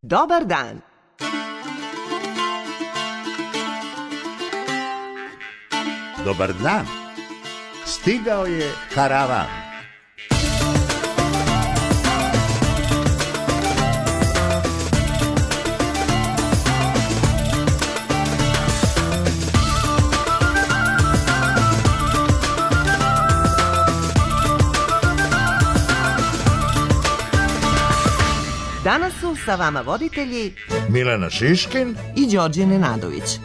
Dobar dan. Dobar dan. Stigao je karavan. Danas su sa vama voditelji Milena Šiškin i Đorđe Nenadović.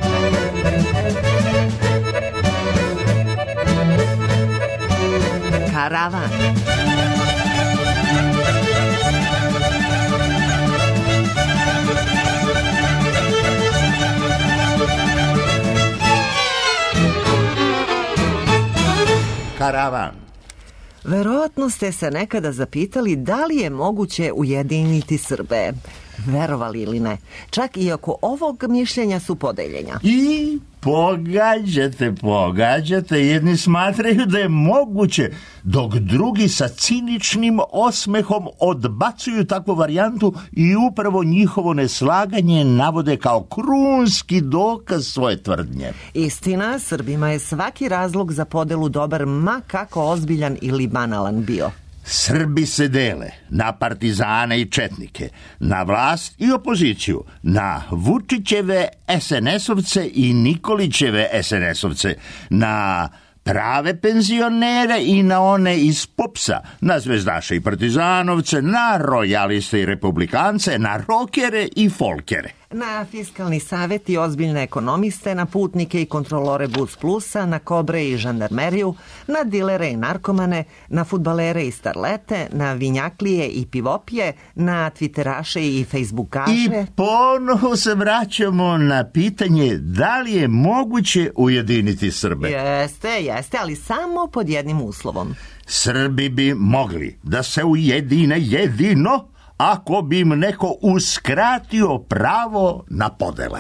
Karavan. Karavan. Verovatno ste se nekada zapitali da li je moguće ujediniti Srbe. Verovali ili ne, čak i oko ovog mišljenja su podeljenja. I pogađate, jedni smatraju da je moguće, dok drugi sa ciničnim osmehom odbacuju takvu varijantu i upravo njihovo neslaganje navode kao krunski dokaz svoje tvrdnje. Istina, Srbima je svaki razlog za podelu dobar, ma kako ozbiljan ili banalan bio. Srbi se dele na partizane i četnike, na vlast i opoziciju, na Vučićeve SNS-ovce i Nikolićeve SNS-ovce, na prave penzionere i na one iz popsa, na zvezdaše i partizanovce, na rojaliste i republikance, na rokere i folkere. Na fiskalni savet i ozbiljne ekonomiste, na putnike i kontrolore Bus Plusa, na kobre i žandarmeriju, na dilere i narkomane, na fudbalere i starlete, na vinjaklije i pivopije, na twitteraše i facebookaše. I ponovo se vraćamo na pitanje da li je moguće ujediniti Srbe. Jeste, ali samo pod jednim uslovom. Srbi bi mogli da se ujedine jedino ako bi im neko uskratio pravo na podele.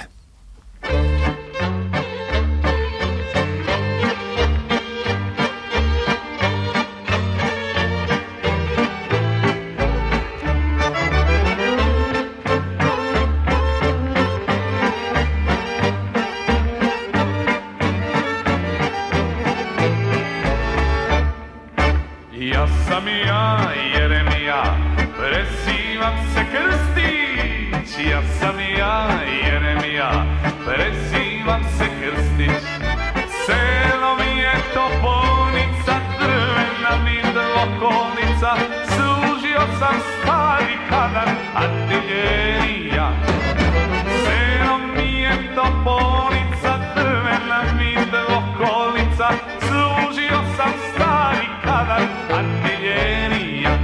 Ja sam ja, Jeremija, prezivam se Krstić. Ja sam ja, Jeremija, prezivam se Krstić. Selo mi je toponica, drvena mi dvokonica, služio sam stari kadar artiljerija. Selo mi je toponica, drvena mi dvokonica, služio sam stari kadar artiljerija.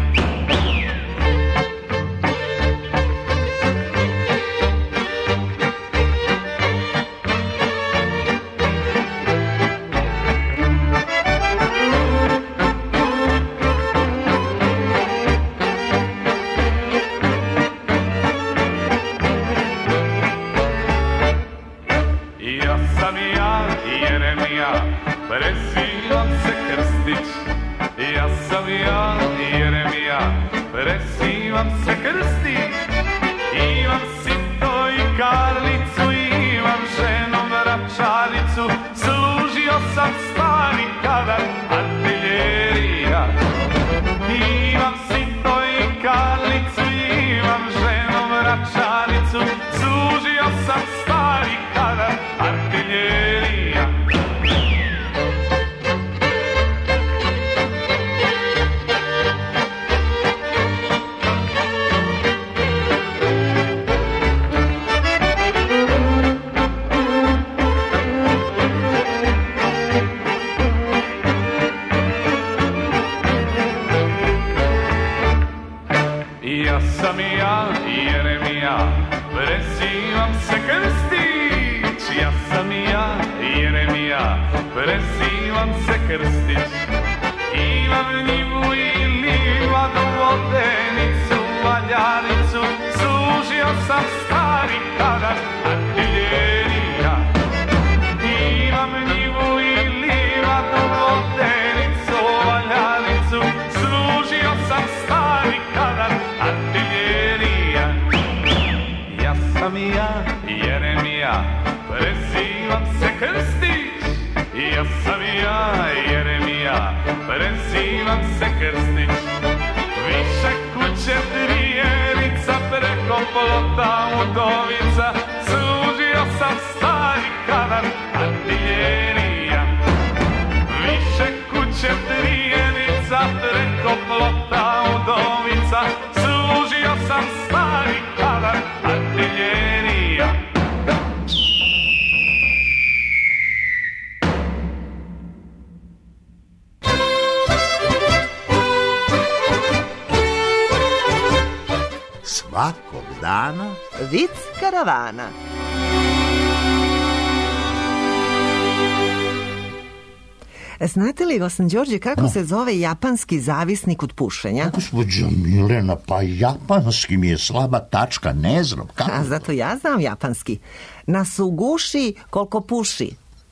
Ja sam ja, Jeremija, prezivam se Krstić. Ja sam ja, Jeremija, prezivam se Krstić. Imam sito i karlicu, imam ženu vračaricu, služio sam stari kadar artiljerija. Imam sito i karlicu, imam ženu vračaricu, služio sam stari kadar artiljerija. Ja sam ja, Jeremija, prezivam se Krstić. Ja sam ja, Jeremija, prezivam se Krstić. Imam njivu i livadu, vodenicu, valjanicu, služio sam stari kadar artiljerija. Imam njivu i livadu, vodenicu, valjanicu, služio sam stari kadar artiljerija. sam ja, Jeremija, prezivam se Krstić. Ja sam ja, Jeremija, prezivam se Krstić. Više kuće Trijerica, preko plota Udovica, služio sam stari kadar artiljerija. Više kuće Trijerica, preko plota Udovica, služio sam stari kadar artiljerija. Svakog dana Vic karavana. Znate li, Gosan Đorđe, kako se zove japanski zavisnik od pušenja? Gospođo Milena, pa japanski mi je slaba tačka, ne znam. Kako? A zato ja znam japanski. Nas uguši koliko puši.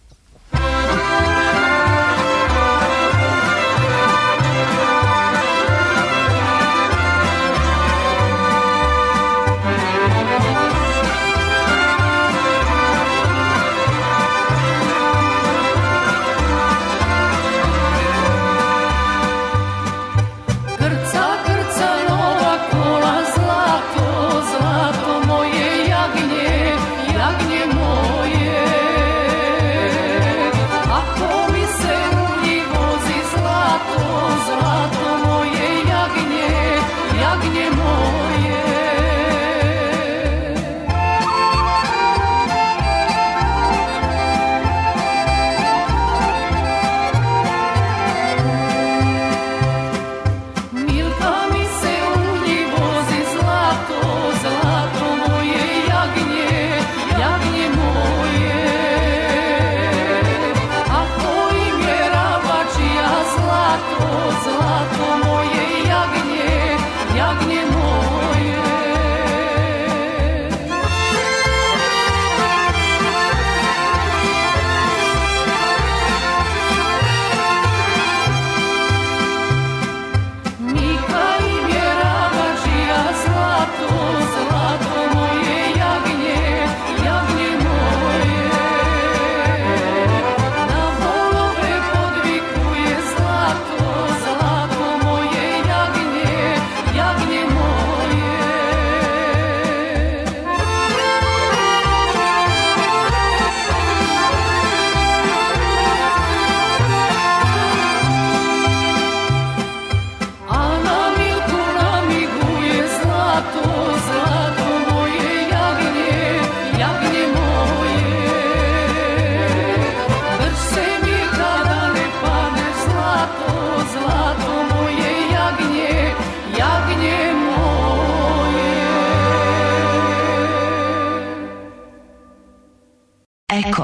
Eko.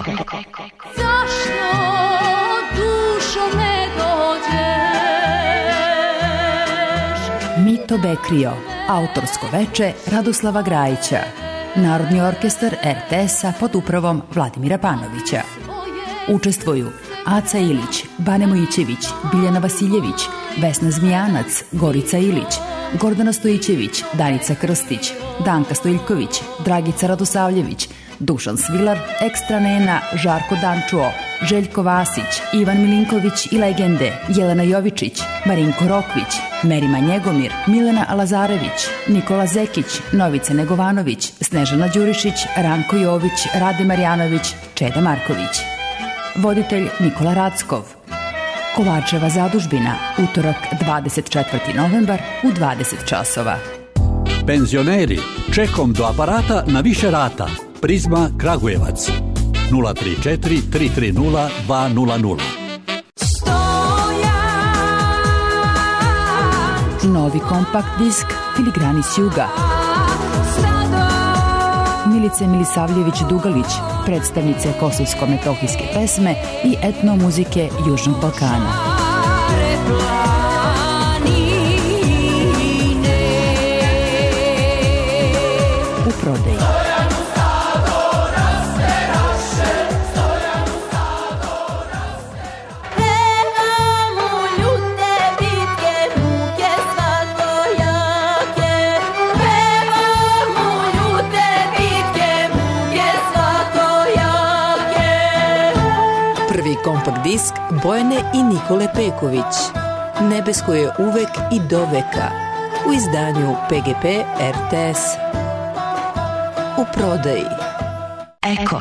Zašto dušo ne dođeš? Mito Bekrio, autorsko veče Radoslava Grajića, Narodni orkestar RTS-a pod upravom Vladimira Panovića. Učestvuju Aca Ilić, Bane Mojićević, Biljana Vasiljević, Vesna Zmijanac, Gorica Ilić, Gordana Stojićević, Danica Krstić, Danka Stojiljković, Dragica Radosavljević, Dušan Svilar, Ekstra Nena, Žarko Dančuo, Željko Vasić, Ivan Milinković i legende, Jelena Jovičić, Marinko Rokvić, Merima Njegomir, Milena Lazarević, Nikola Zekić, Novica Negovanović, Snežana Đurišić, Ranko Jović, Rade Marjanović, Čeda Marković. Voditelj Nikola Rackov. Kovačeva zadužbina, utorak 24. novembar u 20 časova. Penzioneri, čekom do aparata na više rata. Prizma Kragujevac 034 330 200. Novi kompakt disk Filigrani s juga. Milice Milisavljević Dugalić, predstavnice kosovsko-metohijske pesme i etnomuzike Južnog Balkana. U prodaji. Ljute bitke Kompak disk Bojane i Nikole Peković. Nebesko je uvek i do veka. U izdanju PGP RTS. U prodaji Eko.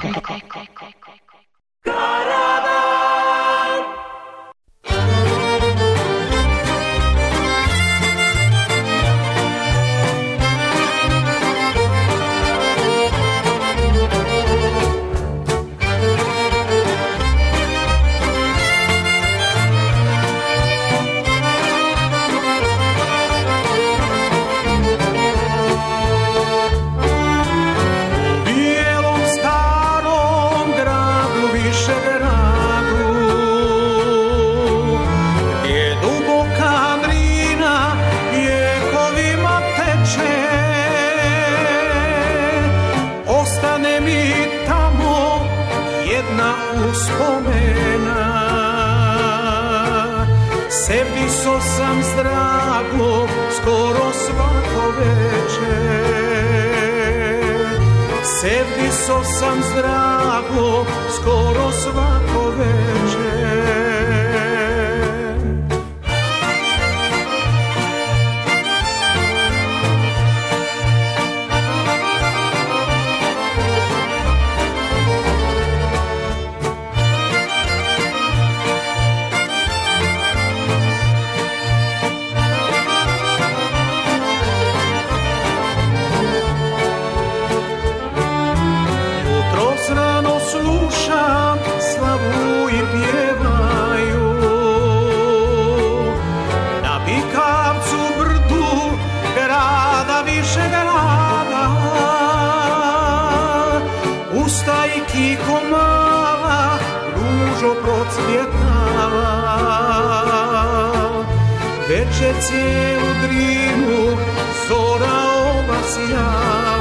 Sevdiso sam zdrago skoro svako veče. Sevdiso sam zdrago skoro svako veče. Kiko mala, ružo procvjetala, veče cijelu Drinu zora obasjala,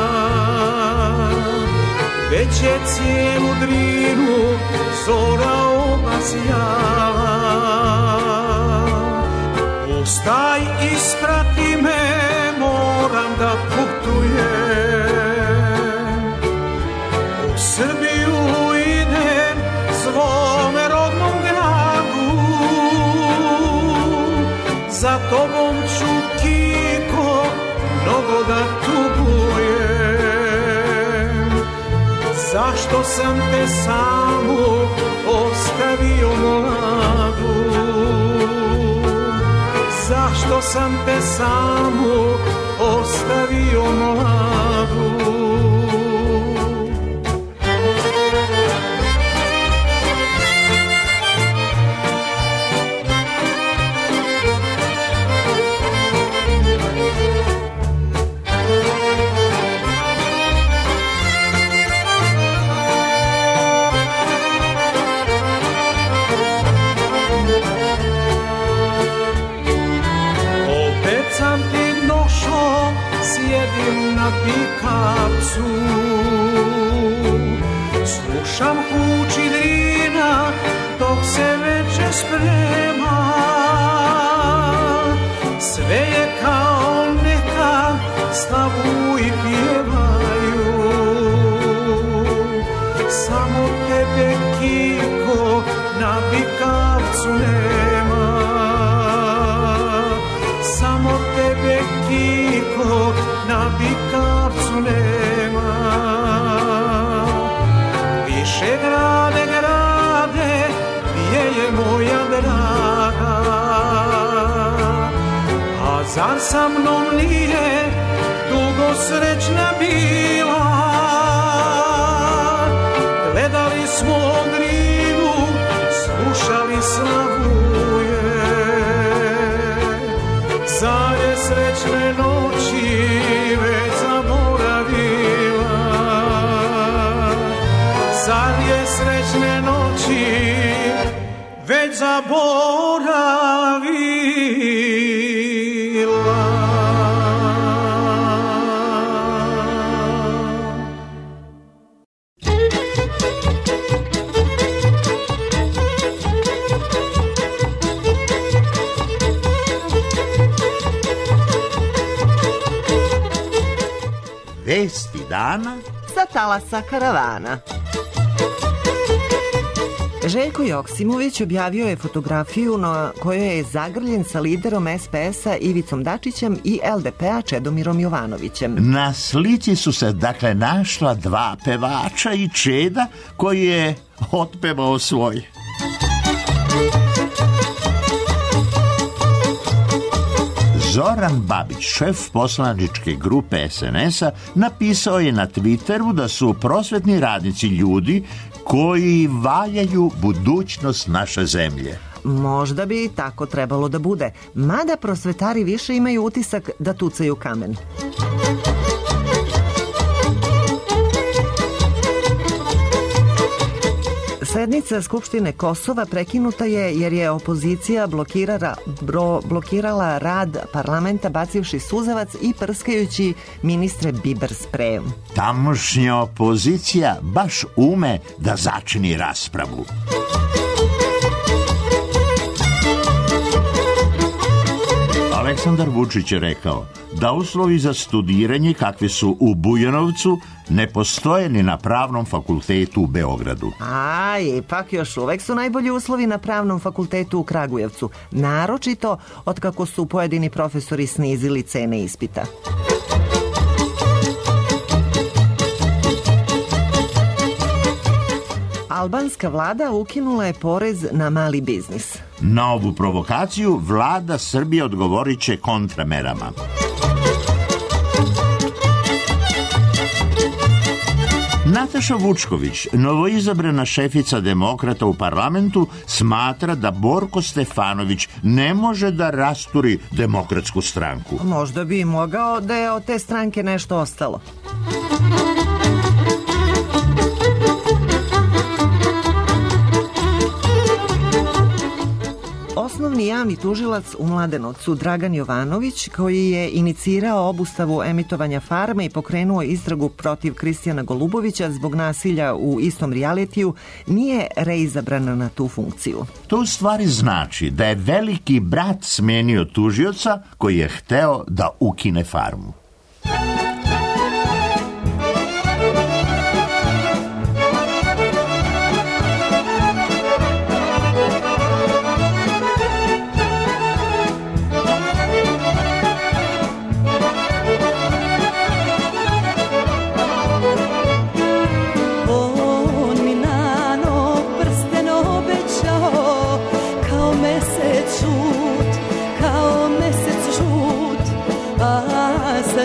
veče cijelu Drinu zora obasjala. Ustaj, isprati me, moram da putujem. Srbiju idem svome rodnom gradu, za tobom ću, Kiko, mnogo da tugujem. Zašto sam te samu ostavio mladu? Zašto sam te samu ostavio mladu? Sjedim na pikavcu, slušam huči Drina dok se veče sprema. Sve je kao nekad, stavu i pjevaju. Samo tebe, Kiko, na pikavcu nema. Samo tebe, Kiko, na pikavcu nema. Više grade, grade, gdje je moja draga? A zar sa mnom nije dugo srećna bila? Gledali smo Drinu, slušali slavuje. Zar je srećne noći već zaboravila? Zar je srećne noći već zaboravila? Vesti dana sa talasa karavana. Željko Joksimović objavio je fotografiju na kojoj je zagrljen sa liderom SPS-a Ivicom Dačićem i LDP-a Čedomirom Jovanovićem. Na slici su se dakle našla dva pevača i Čeda koji je otpevao svoj. Zoran Babić, šef poslaničke grupe SNS-a, napisao je na Twitteru da su prosvetni radnici ljudi koji valjaju budućnost naše zemlje. Možda bi tako trebalo da bude, mada prosvetari više imaju utisak da tucaju kamen. Sednica Skupštine Kosova prekinuta je jer je opozicija blokirala rad parlamenta bacivši suzavac i prskajući ministre biber sprejom. Tamošnja opozicija baš ume da začini raspravu. Aleksandar Vučić je rekao da uslovi za studiranje kakvi su u Bujanovcu ne postoje ni na Pravnom fakultetu u Beogradu. A, ipak još uvek su najbolji uslovi na Pravnom fakultetu u Kragujevcu, naročito otkako su pojedini profesori snizili cene ispita. Albanska vlada ukinula je porez na mali biznis. Na ovu provokaciju vlada Srbije odgovorit će kontramerama. Nataša Vučković, novoizabrana šefica demokrata u parlamentu, smatra da Borko Stefanović ne može da rasturi Demokratsku stranku. Možda bi mogao da je od te stranke nešto ostalo. Osnovni javni tužilac u Mladenovcu Dragan Jovanović, koji je inicirao obustavu emitovanja Farme i pokrenuo istragu protiv Kristijana Golubovića zbog nasilja u istom realitiju, nije reizabran na tu funkciju. To u stvari znači da je veliki brat smenio tužioca koji je hteo da ukine Farmu. Sa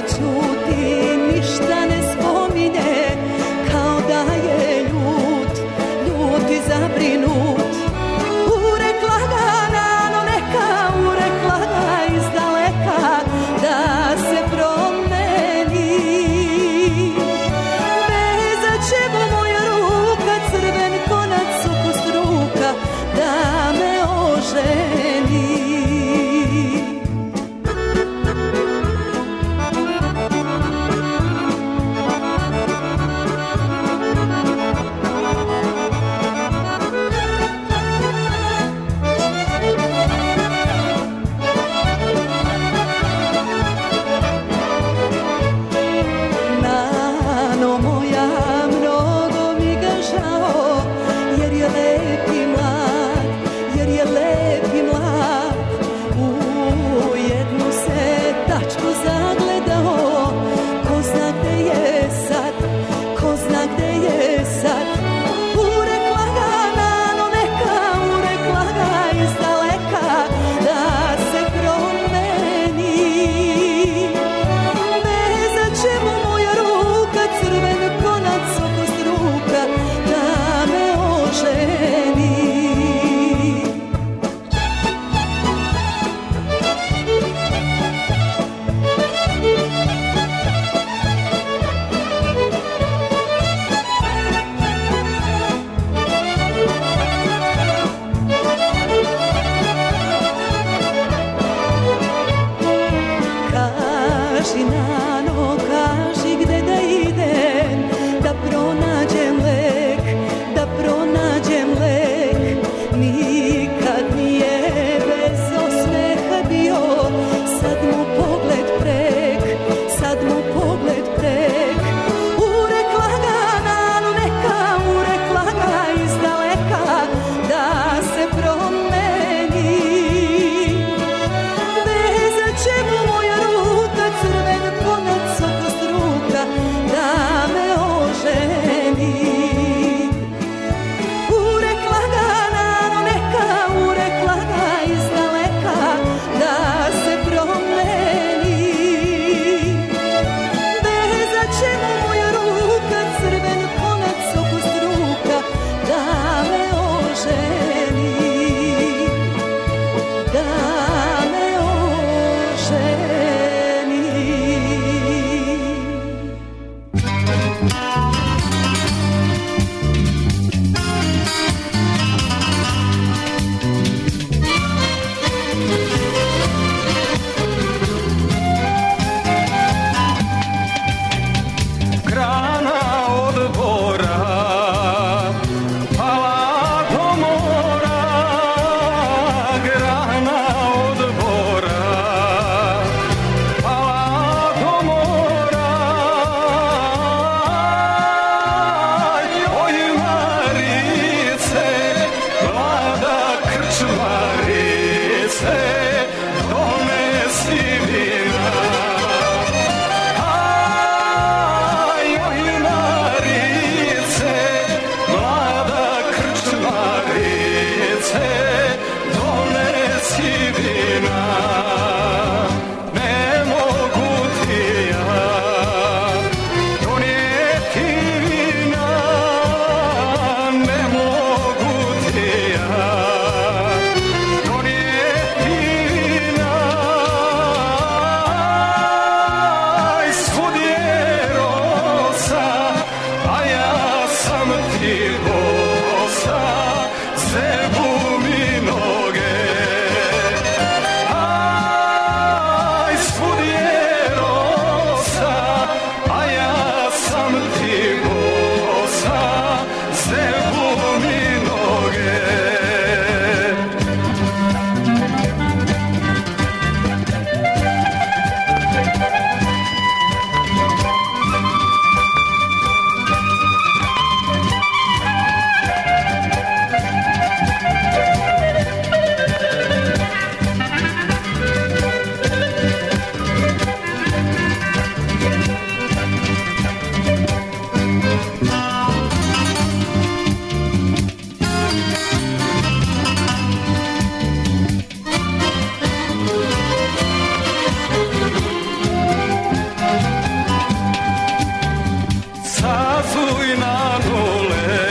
sazuj na nule,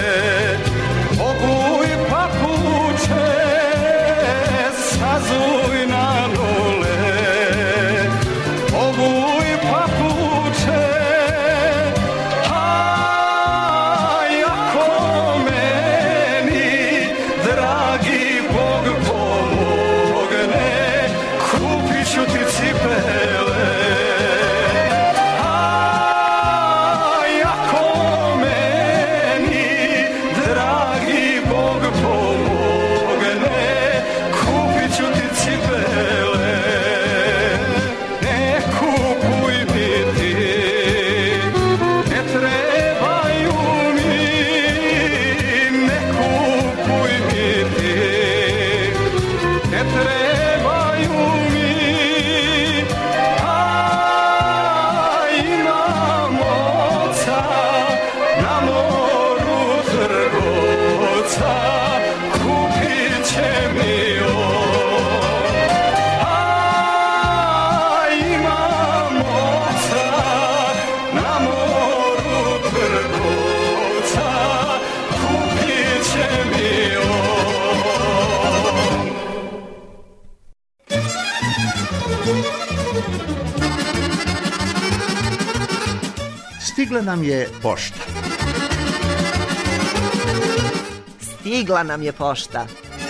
obuj papuče, sazuj na nule, obuj papuče, a jako meni dragi Bog pomogne, kupit ću ti cipele. Stigla nam je pošta. Stigla nam je pošta.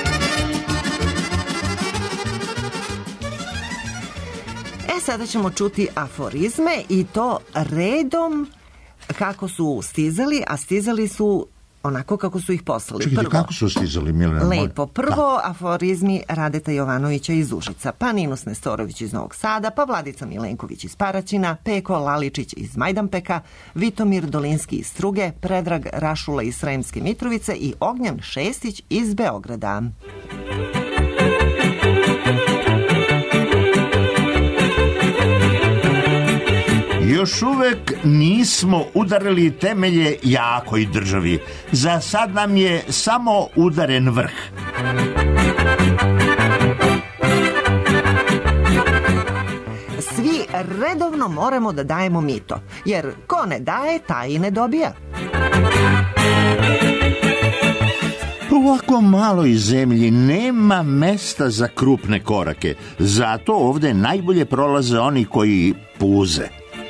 Sada ćemo čuti aforizme i to redom kako su stizali, a stizali su onako kako su ih poslali. Čekajte, kako su stizali, Milena? Lepo. Prvo aforizmi Radeta Jovanovića iz Užica, pa Ninus Nestorović iz Novog Sada, pa Vladica Milenković iz Paraćina, Peko Laličić iz Majdanpeka, Vitomir Dolinski iz Struge, Predrag Rašula iz Sremske Mitrovice i Ognjan Šestić iz Beograda. Još uvek nismo udarili temelje jakoj državi. Za sad nam je samo udaren vrh. Svi redovno moramo da dajemo mito, jer ko ne daje, taj i ne dobija. U ovako maloj zemlji nema mesta za krupne korake. Zato ovde najbolje prolaze oni koji puze.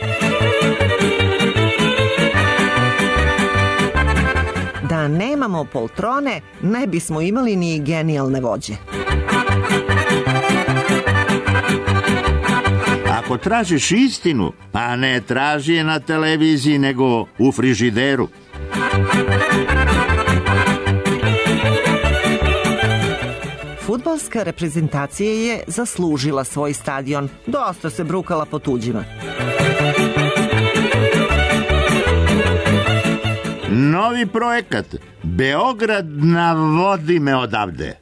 Da nemamo poltrone, ne bismo imali ni genijalne vođe. Ako tražiš istinu, a ne traži je na televiziji, nego u frižideru. Fudbalska reprezentacija je zaslužila svoj stadion. Dosta se brukala po tuđima. Novi projekat Beograd navodi me odavde.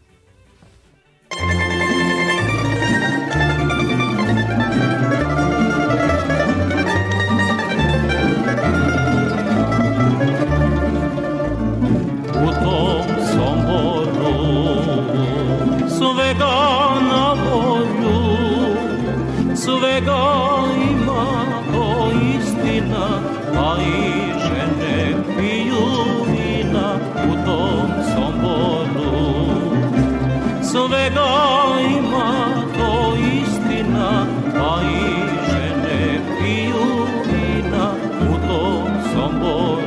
U tom Somboru svega na volju, svega ima, to istina, a i žene piju vina u tom Somboru. Svega ima, to istina, a i žene piju vina u tom Somboru.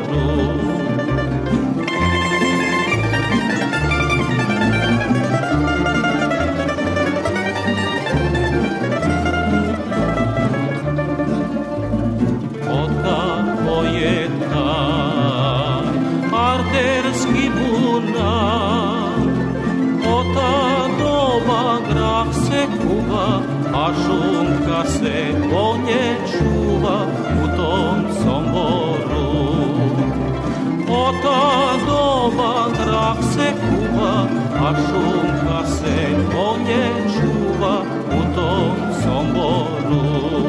Arterski bunar, od ta doba grah se kuva, a šunka se bolje čuva u tom Somboru. Od ta doba grah se kuva, a šunka se bolje čuva u tom Somboru.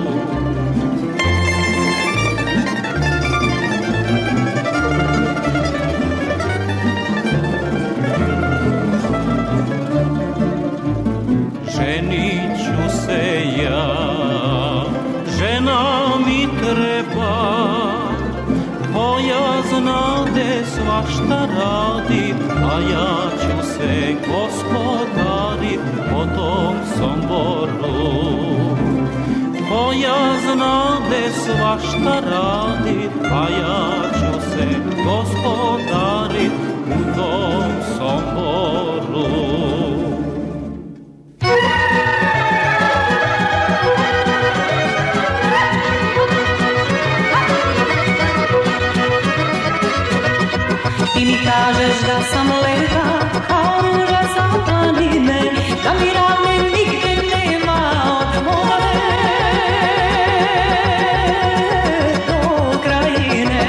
Ženit ću se ja, žena mi treba, moja znade svašta radi, a ja ću se gospodarit po tom Somboru. Koja znade svašta radi, a ja ću se gospodarit u tom Somboru. Ti mi kažeš da sam lepa, kao ruža sa planine, da mi ravne nigde nema od more do krajine.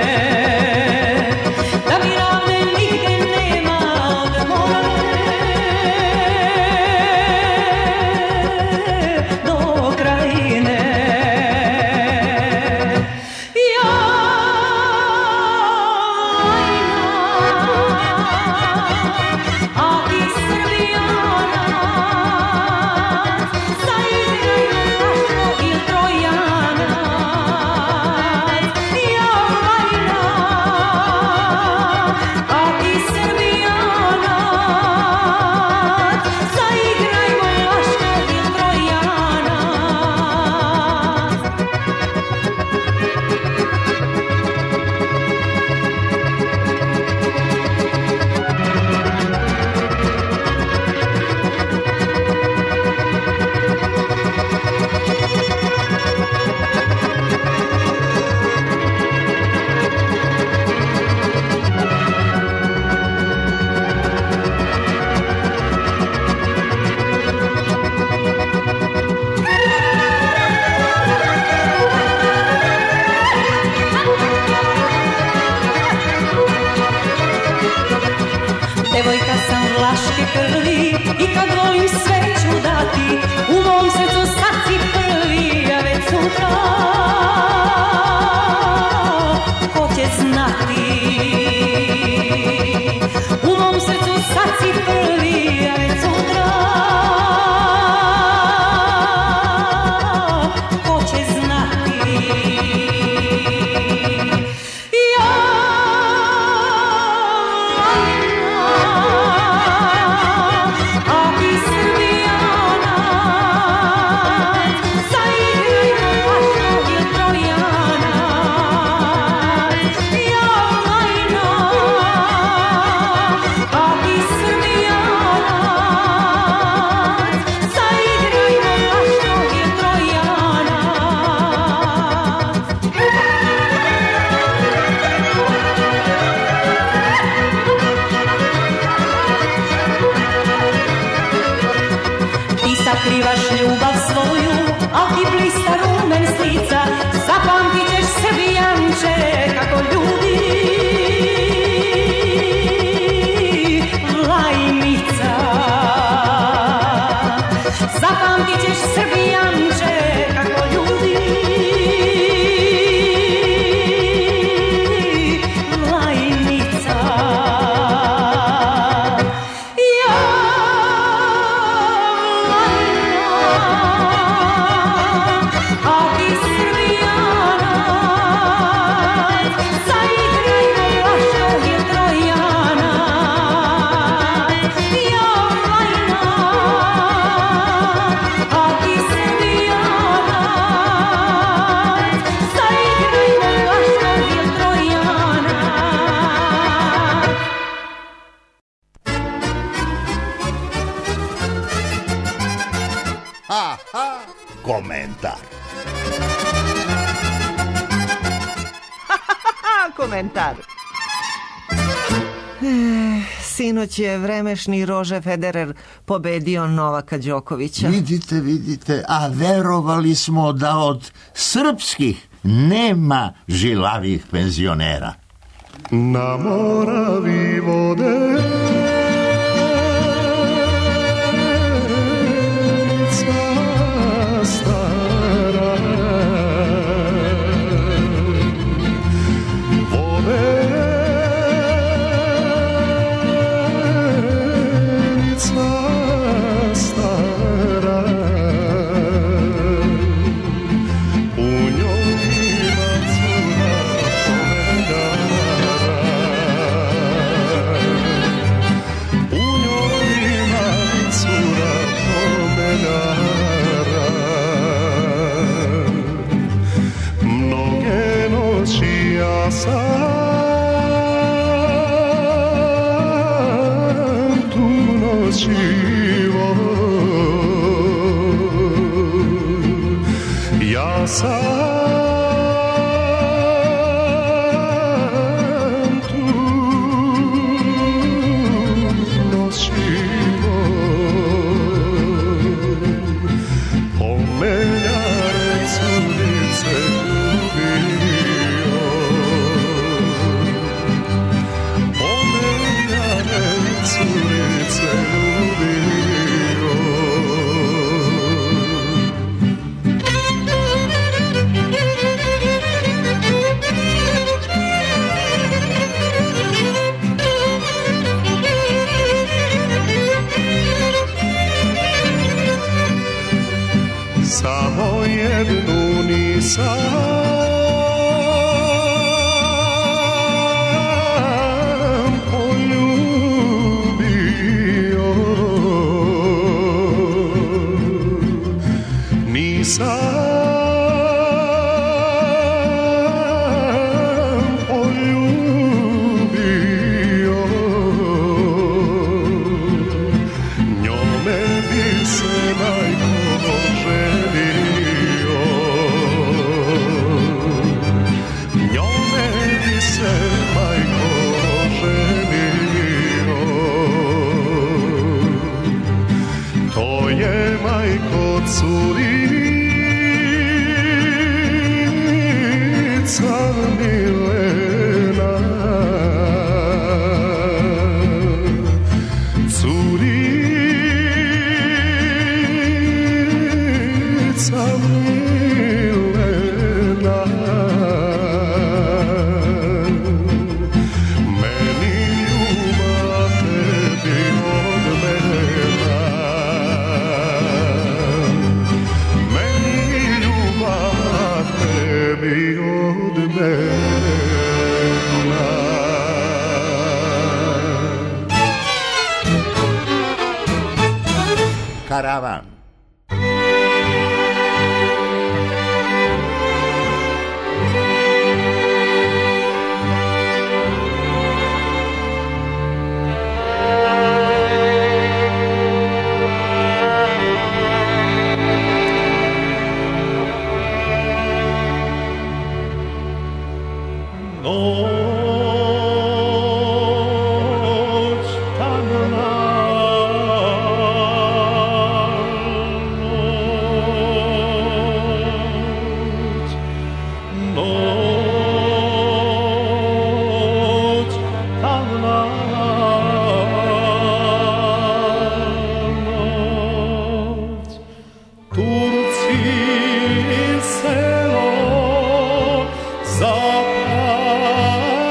Da mi ravne nigde nema od more do krajine. Devojka sam vlaške krvi i kad volim sve ću dati, u mom srcu sad si prvi, a već sutra ko će znati. U mom srcu sad si prvi, a već sutra ko će znati. Sakrivaš ljubav svoju, a ti blista rumen s lica, zapamtit ćeš Srbijanče kako ljudi Vlajnica. Zapamtit ćeš Srbijanče kako ljudi Vlajnica. Komentar. Komentar. Sinoć je vremešni Roger Federer pobedio Novaka Đokovića. Vidite, a verovali smo da od srpskih nema žilavih penzionera. Na Moravi vode u njoj ima cura pomena. ja sam tu nosivo, ja sam tu nosivo, pomenjare curice ljubio, pomenjare curice ljubio. Samo jednu nisam poljubio, nisam poljubio, njome bi se majko ženio, njome bi se majko ženio. To je majko curica milena, curica milena, meni ljubav tebi od mena, meni ljubav tebi od mena. Karavan. Noć tamna, noć tamna, noć. Turci selo zapali,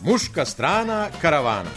Muška strana karavana.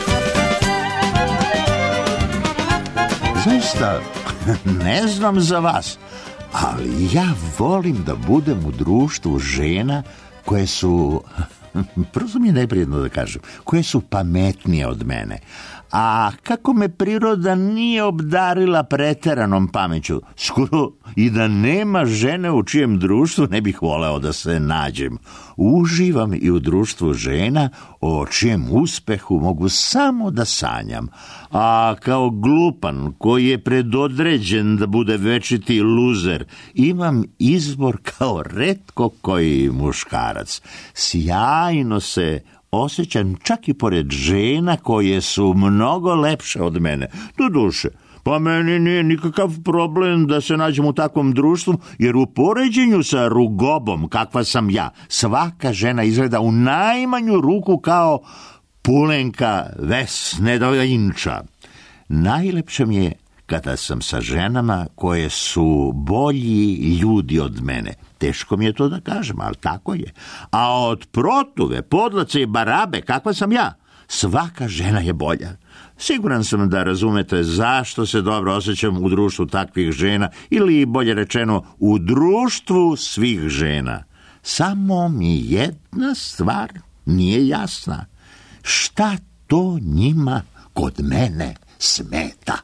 Zaista, ne znam za vas, ali ja volim da budem u društvu žena koje su, prosto mi je neprijedno da kažem, koje su pametnije od mene. A kako me priroda nije obdarila preteranom pameću, skoro i da nema žene u čijem društvu ne bih voleo da se nađem. Uživam i u društvu žena o čijem uspehu mogu samo da sanjam. A kao glupan koji je predodređen da bude večiti luzer, imam izbor kao retko koji muškarac. Sjajno se osjećam čak i pored žena koje su mnogo lepše od mene. Doduše, pa meni nije nikakav problem da se nađem u takvom društvu, jer u poređenju sa rugobom kakva sam ja, svaka žena izgleda u najmanju ruku kao pulenka Vesne Doinča. Najlepše mi je kada sam sa ženama koje su bolji ljudi od mene. Teško mi je to da kažem, ali tako je. A od protuve, podlace i barabe, kakva sam ja, svaka žena je bolja. Siguran sam da razumete zašto se dobro osjećam u društvu takvih žena, ili bolje rečeno, u društvu svih žena. Samo mi jedna stvar nije jasna. Šta to njima kod mene smeta?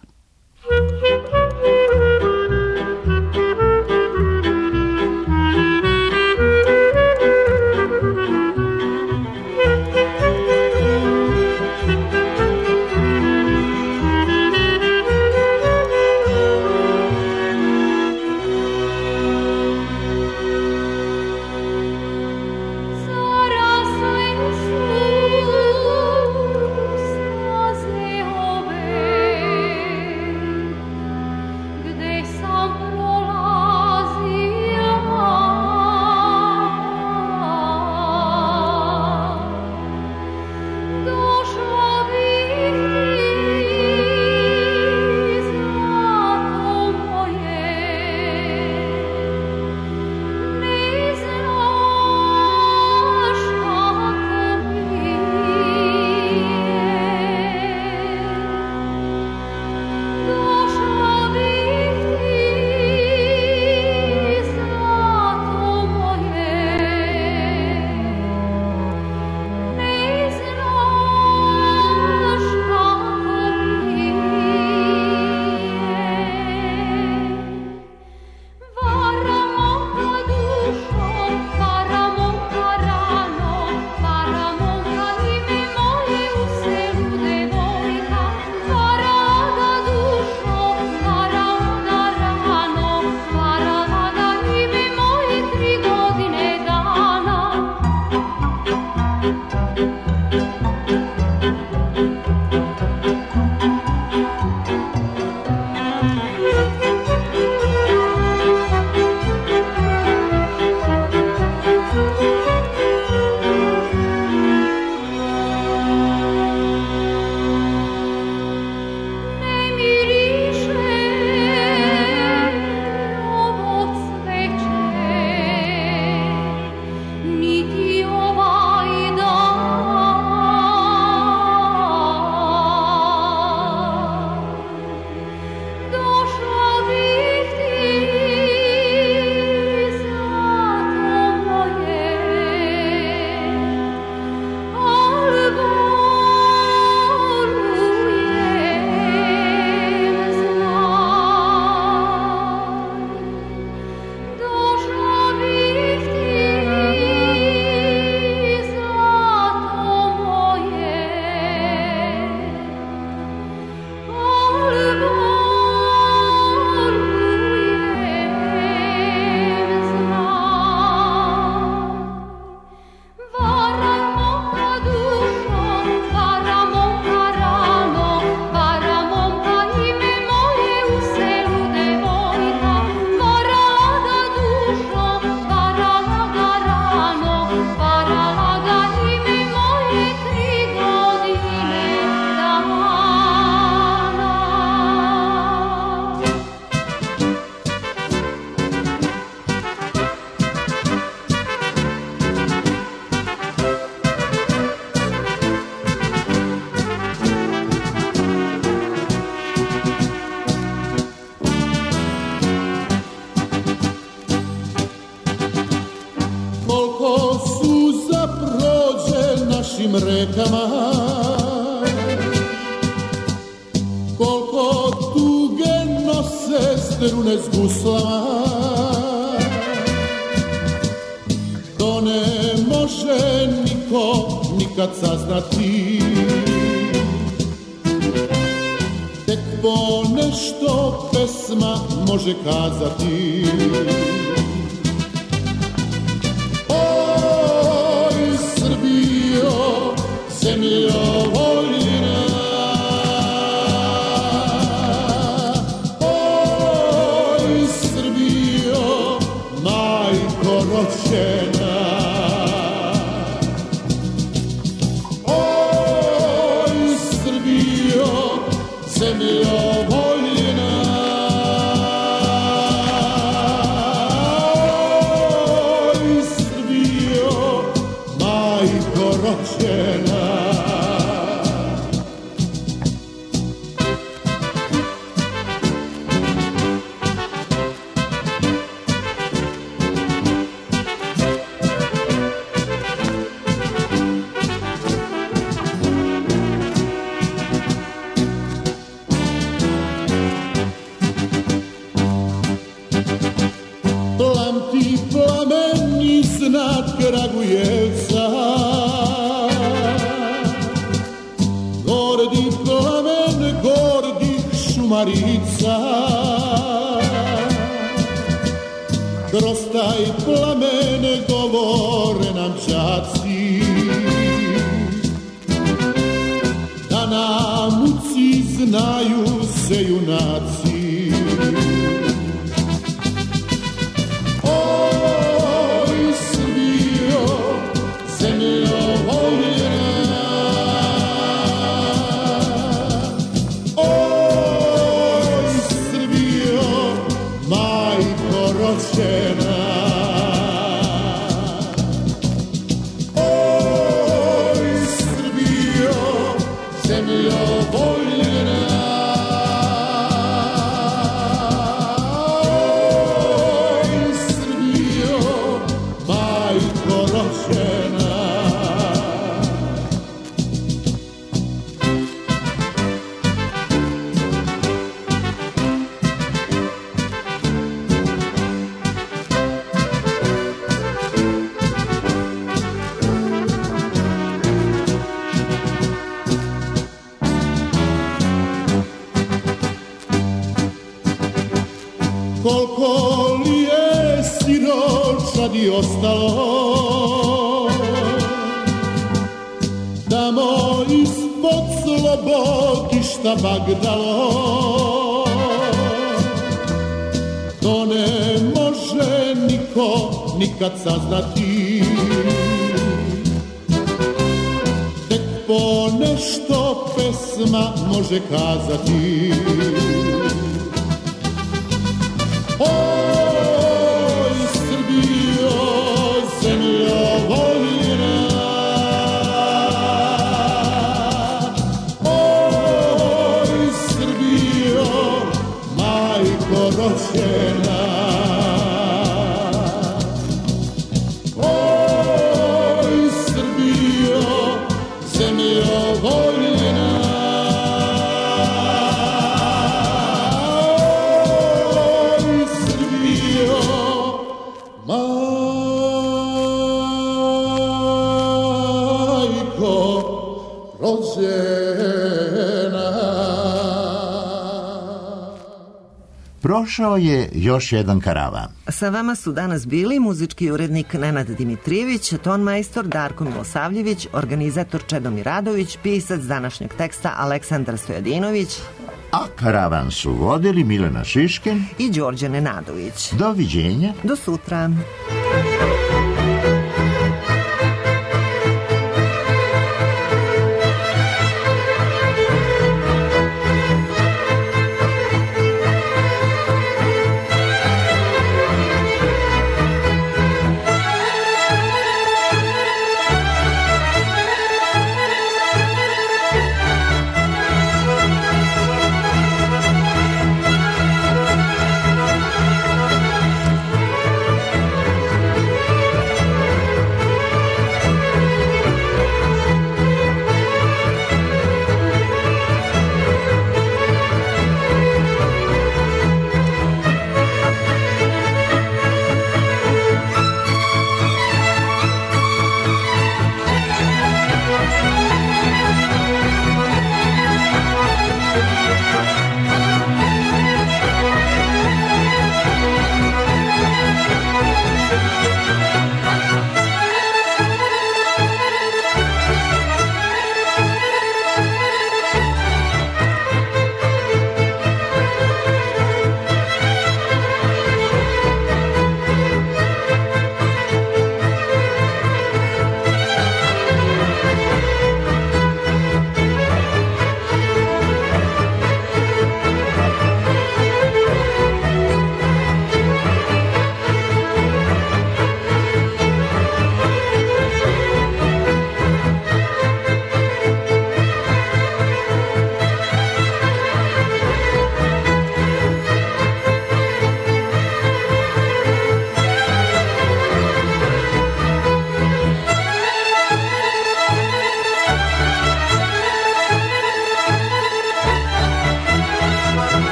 našim rekama, koliko tuge nose strune s guslama, to ne može niko nikad saznati. Tek po nešto pesma može kazati. Oj, Srbijo, zemljo voljna, oj, Srbijo, majko rođena, oj, Srbijo, zemljo voljna, oj, Srbijo, majko rođena. Plamti plamen iznad Kragujevca, gordi plamen gordih Šumarica, kroz taj plamen govore nam đaci, da na muci znaju se junaci. Oj, Srbijo, zemljo voljena, oj, Srbijo, majko rođena, oj, Srbijo, zemljo voljena, oj, Srbijo, majko rođena. Koliko li je siročadi ostalo, tamo ispod slobodišta Bagdalo, to ne može niko nikad saznati. Tek po nešto pesma može kazati. Oj, Srbijo, zemljo voljena, oj, Srbijo, majko rođena, oj, Srbijo, zemljo voljena, Prošao je još jedan karavan. Sa vama su danas bili muzički urednik Nenad Dimitrijević, tonmajstor Darko Milosavljević, organizator Čedomir Radović, pisac današnjeg teksta Aleksandar Stojadinović, a karavan su vodili Milena Šišken i Đorđe Nenadović. Doviđenja. Do sutra.